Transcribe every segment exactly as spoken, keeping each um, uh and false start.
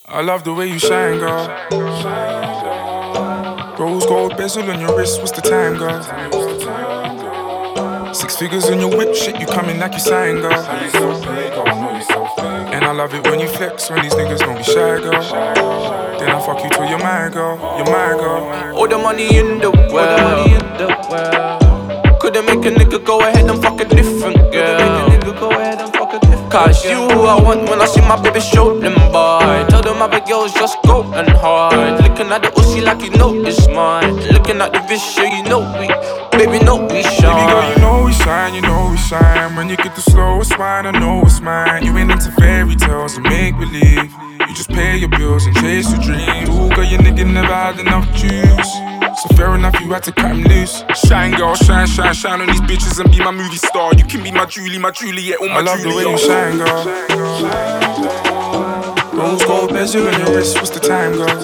I love the way you shine, girl. Rose gold bezel on your wrist, what's the time, girl? Six figures in your whip, shit, you coming like you sign, girl. And I love it when you flex, when these niggas don't be shy, girl. Then I fuck you till you're my girl, you're my girl. All the money in the world couldn't make a nigga go ahead and fuck a different girl. Cause you who I want when I see my baby show them boy. Tell them other girls just go and hide. Looking at the Uzi like you know it's mine. Looking at the vision, you know we, baby, know we shine. Baby girl, you know we shine, you know we shine. When you get the slowest wine, I know it's mine. You ain't into fairy tales and make believe. You just pay your bills and chase your dreams. Ooh, girl, your nigga never had enough juice. So fair enough, you had to cut him loose. Shine, girl, shine, shine, shine on these bitches and be my movie star. You can be my Julie, my Juliet, or my Juliet. I love Julia. The way you shine, girl. Rose gold bezel on your wrist, what's the time, girl?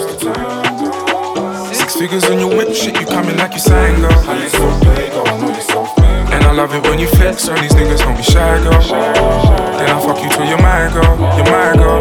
Six figures on your whip, shit, you coming like you sign, girl. And I love it when you flex on these niggas, don't be shy, girl. Then I fuck you till you're my girl, you're my girl.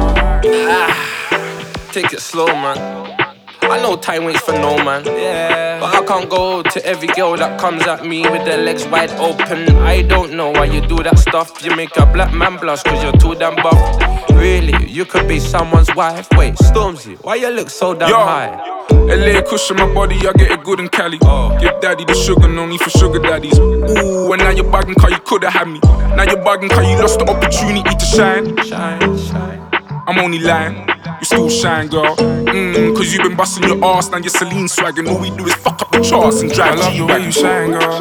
Ah, take it slow, man. I know time waits for no man, yeah. But I can't go to every girl that comes at me with their legs wide open. I don't know why you do that stuff. You make a black man blush cause you're too damn buff. Really, you could be someone's wife. Wait, Stormzy, why you look so damn Yo. high? L A cushion my body, I get it good in Cali. Oh. Give daddy the sugar, no need for sugar daddies. Ooh, and now you're bugging cause you coulda had me. Now you're bugging cause you lost the opportunity to shine. Shine, shine. I'm only lying, you still shine, girl. Mmm, cause you been busting your ass, now you're Celine swagging. All we do is fuck up the charts and drive. I love the way you shine, girl.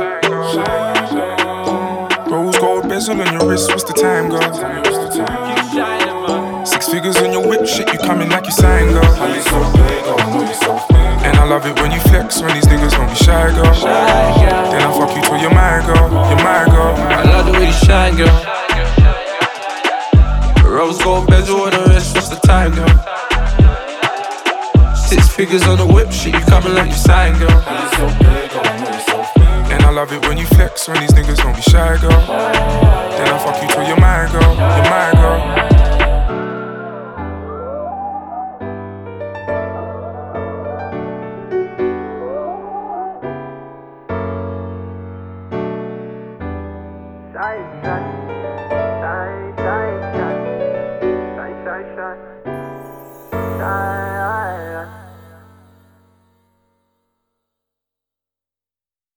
Rose gold bezel on your wrist, what's the time, girl? Six figures on your whip, shit, you coming like you sign, girl. And I love it when you flex, when these niggas don't be shy, girl. Then I fuck you till you're my girl, you're my girl. I love the way you shine, girl. Rose gold bezel on the wrist, what's the time, girl? Six figures on the whip, shit, you coming like you sign, girl. And I love it when you flex, when these niggas don't be shy, girl. Then I fuck you till you're my girl, you're my girl. Shine, shine.